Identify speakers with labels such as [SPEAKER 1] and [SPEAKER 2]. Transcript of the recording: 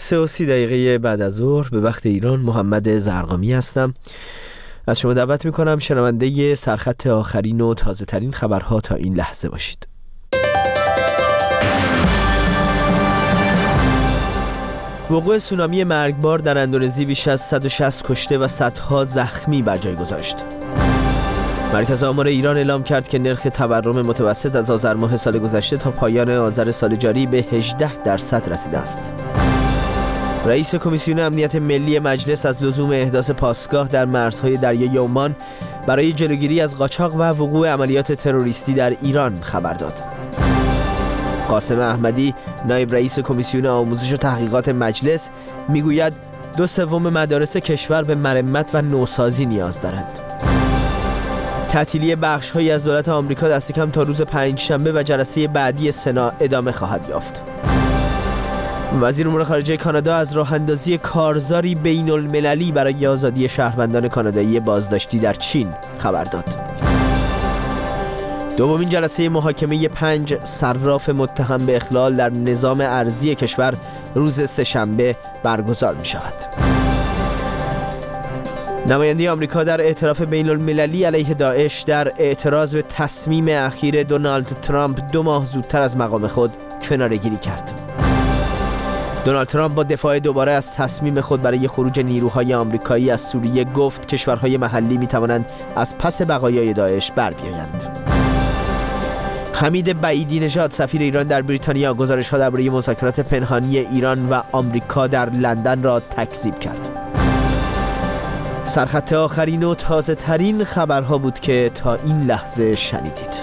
[SPEAKER 1] 3:30 بعد از ظهر به وقت ایران. محمد زرقامی هستم. از شما دعوت میکنم شنونده سرخط آخرین و تازه ترین خبرها تا این لحظه باشید. وقوع سونامی مرگبار در اندونزی بیش از 160 کشته و صدها زخمی بر جای گذاشت. مرکز آمار ایران اعلام کرد که نرخ تورم متوسط از آذر ماه سال گذشته تا پایان آذر سال جاری به 18% رسیده است. رئیس کمیسیون امنیت ملی مجلس از لزوم احداث پاسگاه در مرزهای دریای عمان برای جلوگیری از قاچاق و وقوع عملیات تروریستی در ایران خبر داد. قاسم احمدی، نایب رئیس کمیسیون آموزش و تحقیقات مجلس، میگوید 2/3 مدارس کشور به مرمت و نوسازی نیاز دارند. تعطیلی بخش‌هایی از دولت آمریکا دست کم تا روز پنجشنبه و جلسه بعدی سنا ادامه خواهد یافت. وزیر امور خارجه کانادا از راه اندازی کارزاری بین‌المللی برای آزادی شهروندان کانادایی بازداشتی در چین خبر داد. دومین جلسه محاکمه 5 صراف متهم به اخلال در نظام ارضی کشور روز سه‌شنبه برگزار می شود. نماینده آمریکا در اعتراف بین‌المللی علیه داعش در اعتراض به تصمیم اخیر دونالد ترامپ 2 ماه زودتر از مقام خود کناره‌گیری کرد. دونالد ترامپ با دفاع دوباره از تصمیم خود برای خروج نیروهای آمریکایی از سوریه گفت کشورهای محلی می توانند از پس بقایای داعش بر بیایند. حمید بعیدی نژاد سفیر ایران در بریتانیا گزارش‌ها درباره مذاکرات پنهانی ایران و آمریکا در لندن را تکذیب کرد. سرخط آخرین و تازه ترین خبرها بود که تا این لحظه شنیدید.